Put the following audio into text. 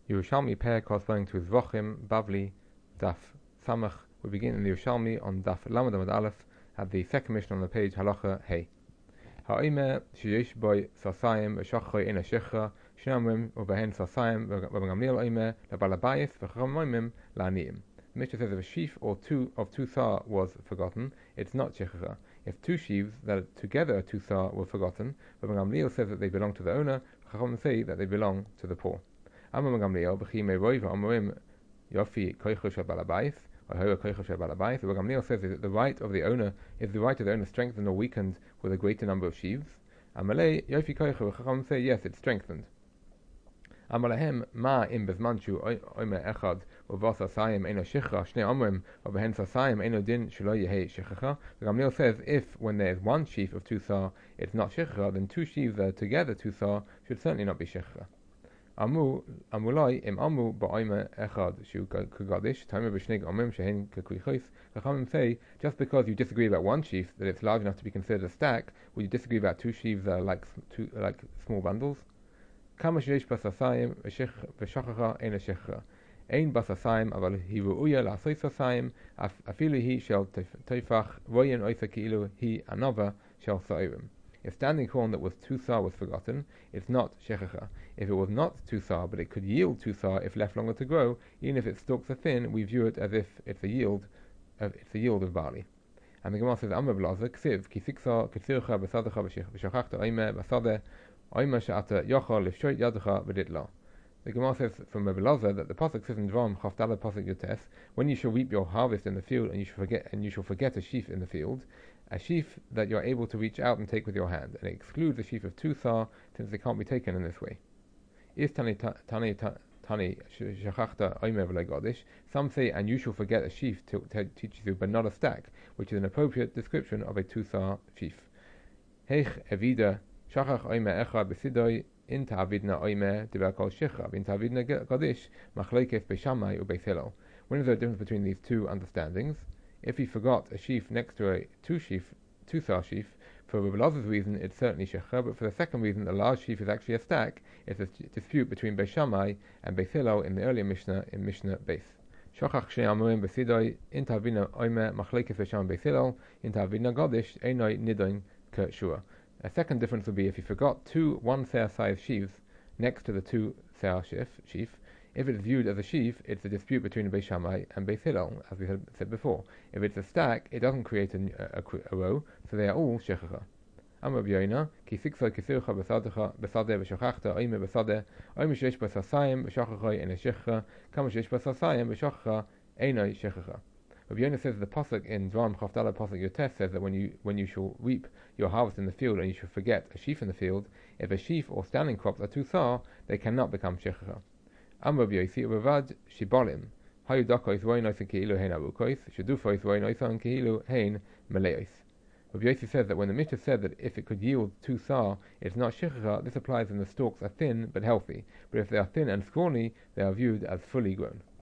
Yerushalmi pair corresponding to Zvachim, Bavli, Daf Samach. We begin in the Yerushalmi on Daf Lamed Amud Aleph at the second mission on the page Halacha Hey. Ha'ime sheyesh boy sasayim v'shachoi ina shechra shnamim ubehen sasayim v'gamliel oime lebalabayis v'chamoimim la'aniim. The Mishnah says if a sheaf or two of two sar was forgotten, it's not shechra. If two sheaves that together are two sar were forgotten, but Gamliel says that they belong to the owner, Chacham say that they belong to the poor. Amar Gamliel b'chimei roiva amorim yofi koicho shel balabayis. Gamliel says that the right of the owner is the right of the owner strengthened or weakened with a greater number of sheaves. Amalei yofi koicho. Chacham say yes, it's strengthened. Amalahem ma im bezmanchu oime echad uvas asayim eno shechra shnei omrim ovehen asayim eno din shelo yehei shechra. Gamliel says if when there is one sheaf of two sar it's not shechra, then two sheaves that are together two sar should certainly not be shechra. Amulai im amu ba'oime echad shu kagadish taimeh b'shnig omrim shehin kekuichos. Chachamim say just because you disagree about one sheaf that it's large enough to be considered a stack, would you disagree about two sheaves that are like small bundles? Kama sheyesh basasayim v'shachacha ein shechra. Ein basasayim aval hi ru'uya la'asoi sasayim afilu hi shel teifach voyen oisa ki'ilu hi anava shel sa'irim. If standing corn that was two sar was forgotten, it's not shechacha. If it was not two sar, but it could yield two sar if left longer to grow, even if its stalks are thin, we view it as if it's a yield of barley. And the Gemara says, Amar Blazer, Ksiv, ki siksa, kisircha, besadecha, v'shachachta, oime, basade, oime she'ata yochol, lifshoit yadecha, v'ditla. The Gemara says from Blazer that the pasuk says in Dvarim, Chaftala pasuk Yotes, when you shall reap your harvest in the field, and you shall forget a sheaf in the field, a sheaf that you're able to reach out and take with your hand, and it excludes a sheaf of two sar, since they can't be taken in this way. Is tani shachachta oimer v'legodish. Some say, and you shall forget a sheaf to teach you, but not a stack, which is an appropriate description of a two sar sheaf. Heich evida shachach oimer echad b'sidoi in ta'avidna oimer diber kol shechra in ta'avidna godish machlekes beishamai u'beis hillel. When is there a difference between these two understandings? If he forgot a sheaf next to a two sar sheaf, for Rabbi Elazar's reason it's certainly shechra, but for the second reason the large sheaf is actually a stack, it's a dispute between Beis Shammai and Beis Hillel in the earlier Mishnah, in Mishnah Beis. Shachach shnei amurim b'sidoi in ta'avina oime machlekes Beis Shammai Beis Hillel in ta'avina godish einoi nidoin k'shua. A second difference would be if he forgot two one-seah size sheaves next to the two-seah sheaf. If it's viewed as a sheaf, it's a dispute between Beis Shammai and Beis Hillel, as we had said before. If it's a stack, it doesn't create a row, so they are all shechacha. Amar B'yoina, ki siksa kisircha b'sadecha v'shachachta oime b'sadeh oime sheyesh b'sasayim v'shachachoi ene shechacha kama sheyesh b'sasayim v'shachacha enoi shechacha. Rabbi Yonah says the pasuk in Dvarim Chaftala pasuk Yotes says that when you shall reap your harvest in the field and you shall forget a sheaf in the field, if a sheaf or standing crops are too sar, they cannot become shechacha. Amar B'yosi u'bevad shibolim hayu dakois roinois ke'ilu hein arukois shedufois roinois ke'ilu hein meleos. Rabbi Yossi says that when the Mishnah said that if it could yield two sar, it's not shechacha, this applies when the stalks are thin but healthy, but if they are thin and scrawny, they are viewed as fully grown.